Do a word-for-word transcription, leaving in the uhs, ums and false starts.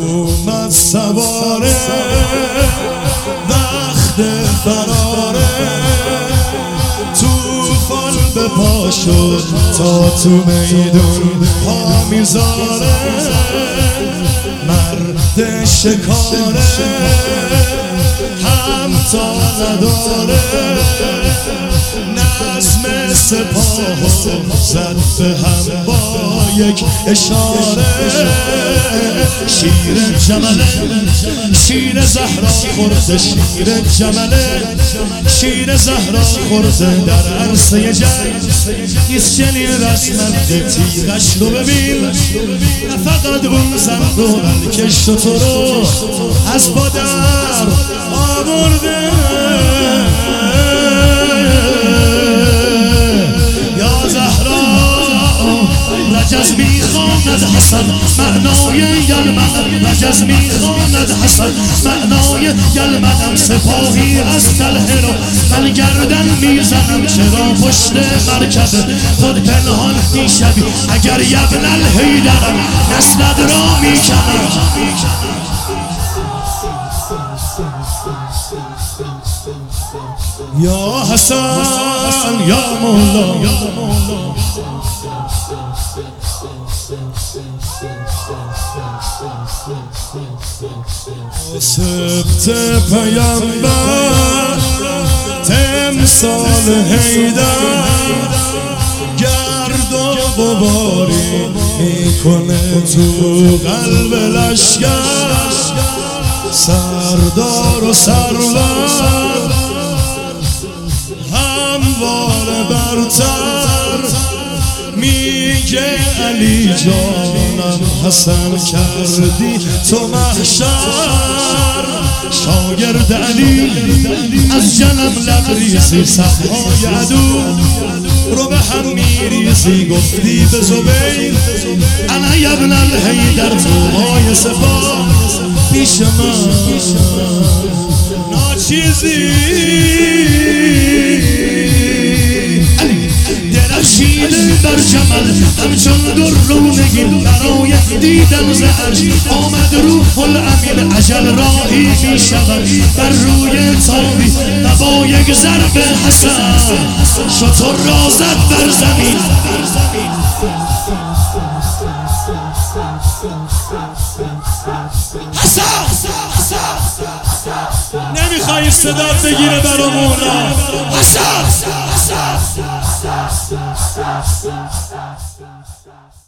اومد سواره وقت فراره توفان به پا شد تا تو میدون پا میذاره مرد شکاره همتا نداره نظم سپاه زد به هم با یک اشاره شیر جمله شیر زهرا خورده شیر جمله شیر زهرا خورده در عرصه جنگ نیست چنین رسمت تیغش رو ببین نه فقط اون زن رو بلکه شتر رو از بادر آورده یا زهرا رجز میخواند حسن معنای یلمن رجز میخواند حسن معنای یلمنم سپاهی از تله رو من گردن میزنم چرا پشت مرکب خود پنهان میشوی اگر یبن الحیدرم نسلت را میکنم یا حسن یا مولا سبت پیامبر تمثال حیدر گرد و غباری میکنه تو قلب لشکر سردار و سرور هموار برتر میگه علی جانم حسن کردی تو محشر شاگرد علی از جنم لبریزی صفهای عدو رو به هم میریزی گفتی به زبیر انا یبن الحیدر توهای سپاه پیش من ناچیزی درخشیده بر جمل همچون در رونگین برای دیدن زهر آمد روح الامین اجل راهی می شود بر روی تابی و با یک ضرب حسن شتر را زد بر زمین نمیخوای صدا بگیره برا مولا حسن